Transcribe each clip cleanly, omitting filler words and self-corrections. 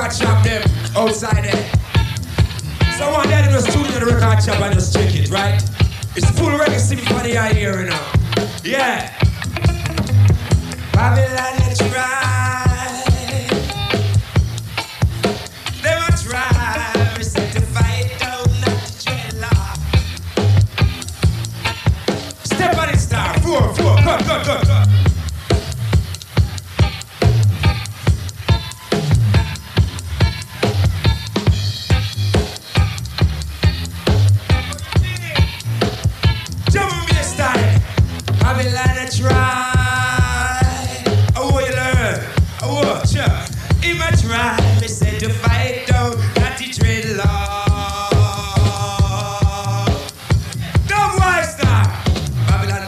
record shop them outside there. So one day in the studio the record shop and just check it, right? It's full reggae symphony I hear now. Yeah. Babylon, let's ride. They must ride. We set to fight down that dreadlock. Step on it, star. 4, 4. Good. Babylon a try. Oh, what you learn? Oh, what? Sure. Him a try. Me said to fight down that the dreadlock. Don't voice now. Babylon.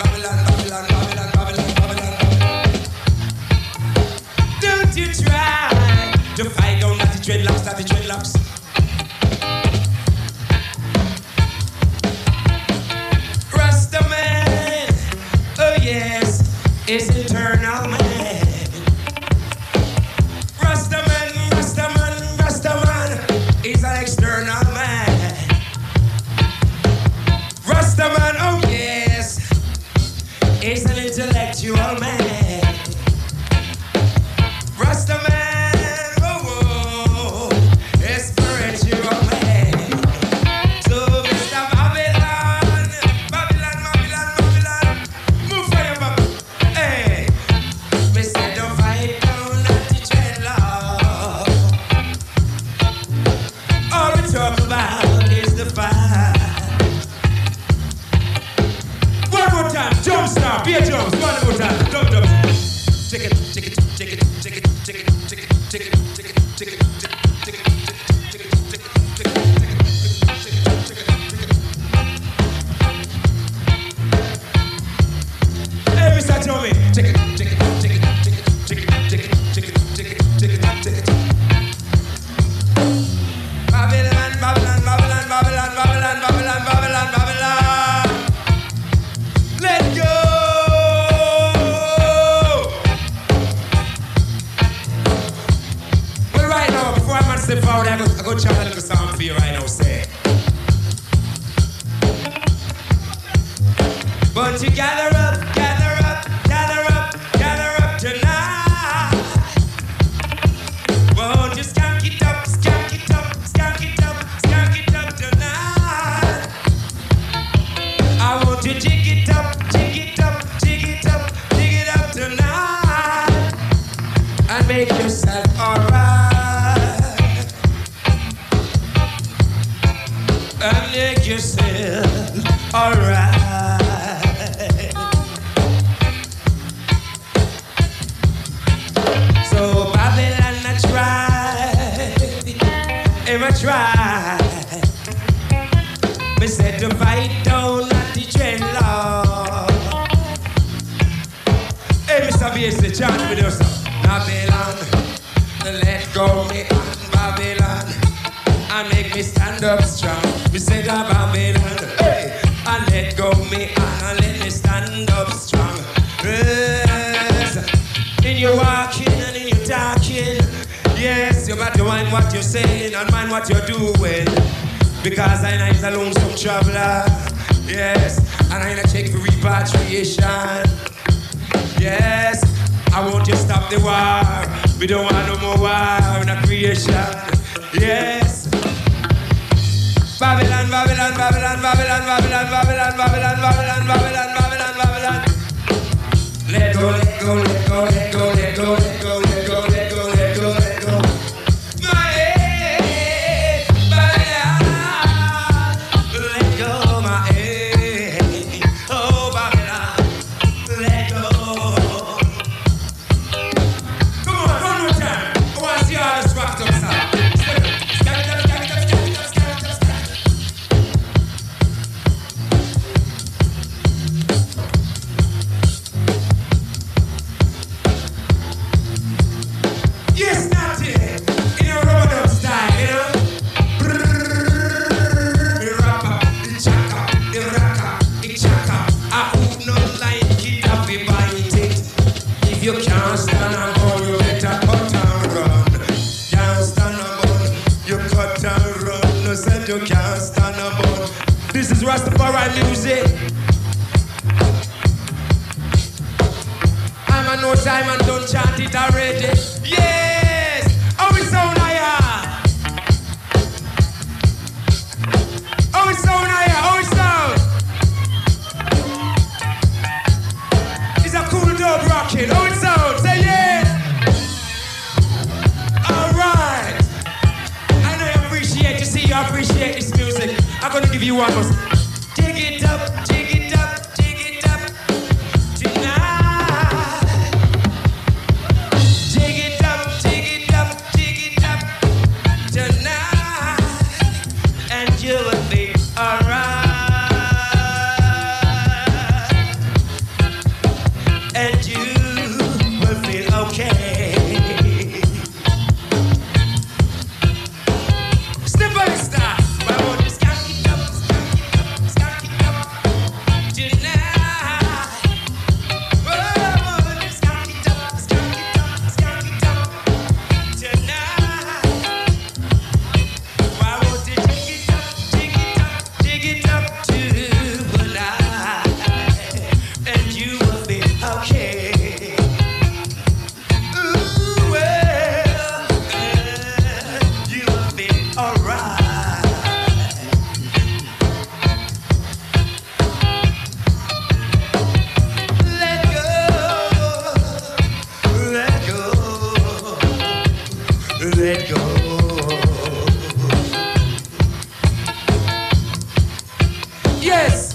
Don't you try to fight down that the dreadlocks, It's eternal man. Rastaman is an external man. Rastaman, oh yes, is an intellectual man. Rastaman, oh, is spiritual man. So Mr. Babylon, move for your Babylon. Talk about is the fire. One more time, jump star, be a jump. One more time, jump. Check it. Hey, Mr. Tommy, check it. Babylon. Let go. Well, right now, before I step forward, I go chant a little song for you right now, say. But you gather up tonight. Won't you skank it up tonight. I want you to jig it up tonight. And make yourself alright. And make yourself alright. So Babylon, I try. Me said to fight down at the dreadlock. Hey, Mr. B.S. chant with us. Babylon, let go me on Babylon and make me stand up strong. Me said to Babylon, hey, and let go me and let me stand up strong. Yes, in your walking and in your talking. Yes, you got to mind what you're saying and mind what you're doing. Because I ain't a lonesome traveler. Yes, and I ain't a check for repatriation. Yes, I want you to stop the war. We don't want no more war in a creation. Yes. Babylon. Let go. Simon don't chant it already. Yes! Oh, it's so nice! Oh, it's so nice! Oh, it's so! It's a cool dub rocking. Oh, it's so! Say yeah! Alright! I know you appreciate, you see you appreciate this music. I'm gonna give you one more. Dig it up, dig it up, dig it up tonight. Dig it up, dig it up, dig it up tonight. And you will be alright. And you will feel okay. Step by step. Let go. Yes.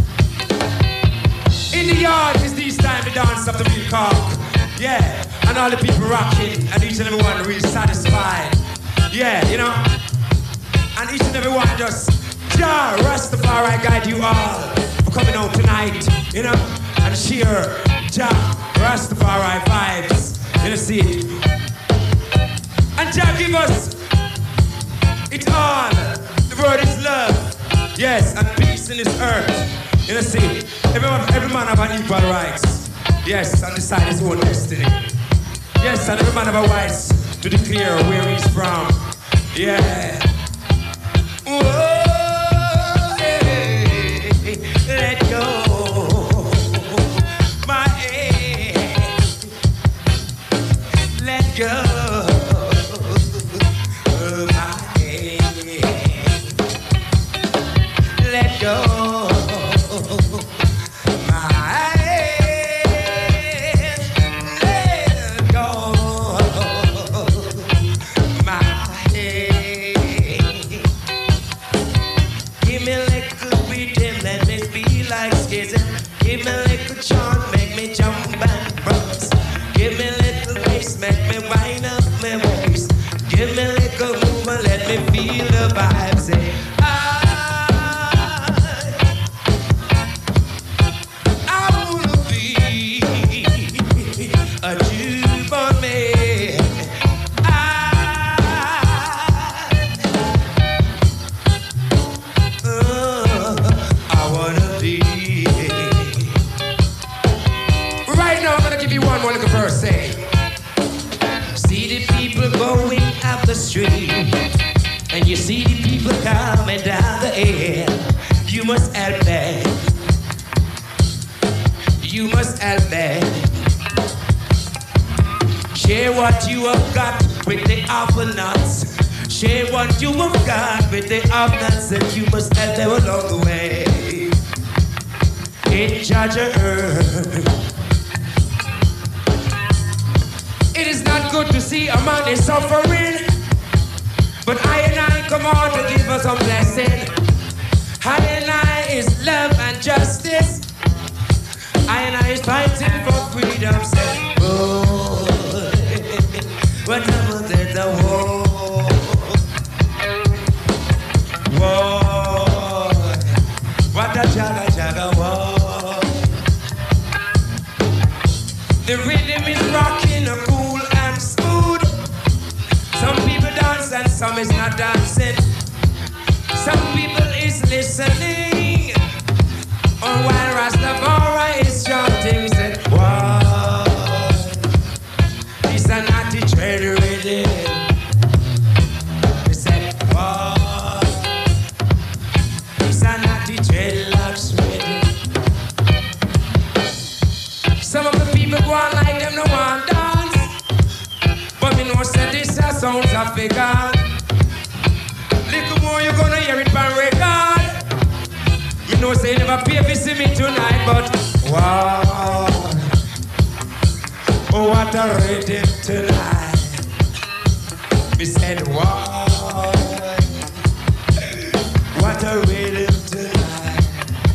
In the yard is this time to dance up the real cock. Yeah. And all the people rocking and each and every one really satisfied. Yeah, you know. And each and every one just Jah Rastafari guide you all for coming out tonight, you know, and cheer Jah Rastafari vibes. You see it. And Jah give us it all. The word is love. Yes, and peace in this earth. You know, see, every man have an equal rights. Yes, and decide his own destiny. Yes, and every man have a rights to declare where he's from. Yeah. Whoa, hey, let go. My head. Let go. Let go, my head. Let go, my head. Give me a little rhythm, let me feel like skizzing. Give me a little chant, make me jump and bounce. Give me a little bass, make me wind up my waist. Give me a little movement, let me feel the vibe. Say, a newborn man. I wanna be. Right now, I'm gonna give you one more little verse. Say, see the people going up the street, and you see the people coming down the air. You must help them. You must help them. Share what you have got with the apple nuts. Share what you have got with the apple nuts, and you must help them along the way. In Georgia earth. It is not good to see a man is suffering, but I and I come on to give us a blessing. I and I is love and justice. I and I is fighting for freedom. Say, oh. What happened at the war? War. What a jaga war. The rhythm is rocking, cool and smooth. Some people dance and some is not dancing. Some people is listening. Oh, while Rastafari is chanting, said, wow. It's a naughty trade rhythm. He said, wow. It's a naughty dreadlocks rhythm. Some of the people go on like them no one sounds of figure. Little more you're gonna hear it on record. Me know say you never pay to see me tonight, but wow, oh what a rhythm tonight. Me said wow, what a rhythm tonight.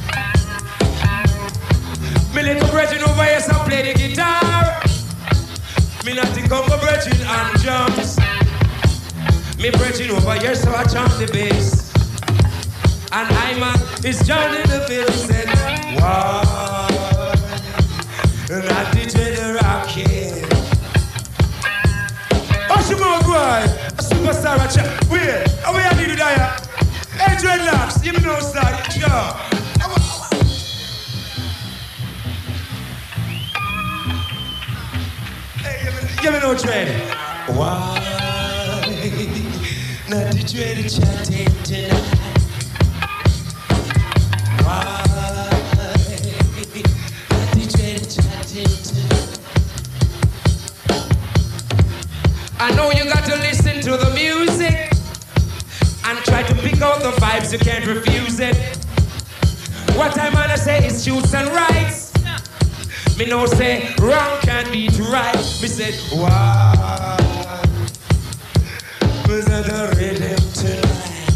Me little brethren over here so play the guitar. Me not think of my brethren and drums. Me brethren over here so I chant the bass. And I'm is John in the field. He said, wow, not the dread rockin'. Oh, she more boy, a superstar at chat. Wait, how we have to do that? Hey, dreadlocks, give me no start. Yeah. Hey, give me no dread. Why? Not the dread chatting tonight. I know you got to listen to the music and try to pick out the vibes, you can't refuse it. What I'm gonna say is truths and rights. Me no say wrong can't beat right. Me said, wow, was that the rhythm tonight?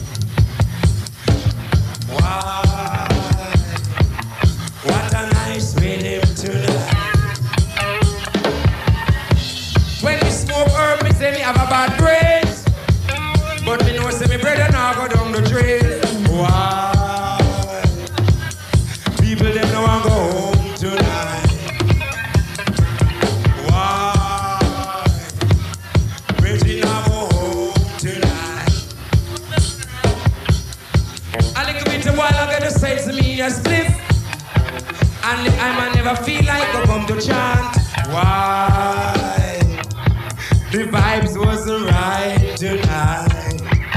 Wow, what a nice rhythm tonight. When we smoke herb, me say me have a bad brains. But me know say me brother now go down the drain. Why? People them now want go home tonight. Why? Pretty now go home tonight. A little bit of while I gotta say to me a spliff. And I never feel like I come to chant. Why? The vibes wasn't right tonight.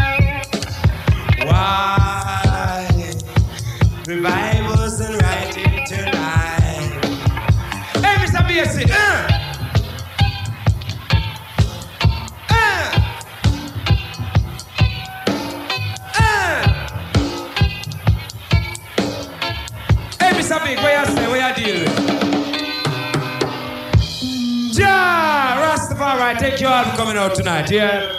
Why? The vibe wasn't right tonight. Hey, Mr. Basic, Hey, Mr. Big, what you say? What you deal with? Ja, Rastafari, take you all for coming out tonight, yeah?